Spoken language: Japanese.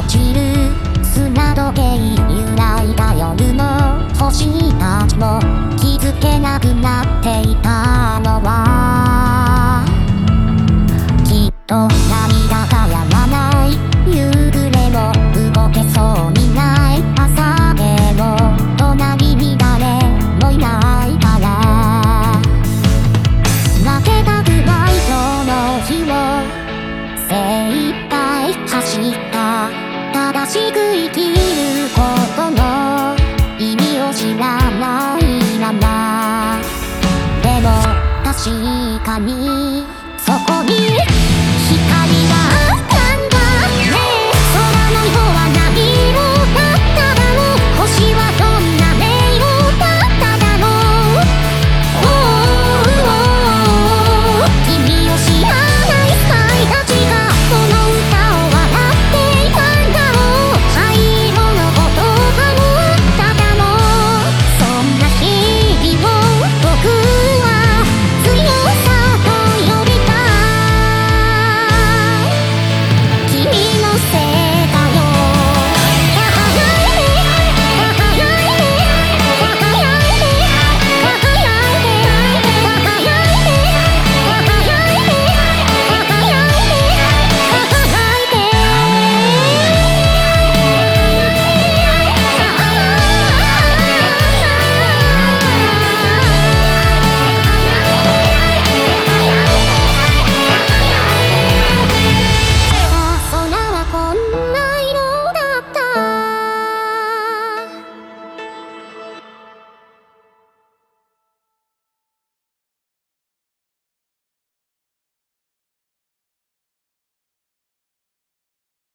落ちる砂時計揺らいだ夜の星たちも気づけなくなっていたのはきっと涙が止まない夕暮れも動けそうにない朝でも隣に誰もいないから負けたくないその日を精一杯走った正しく生きることの意味を知らないままでも確かに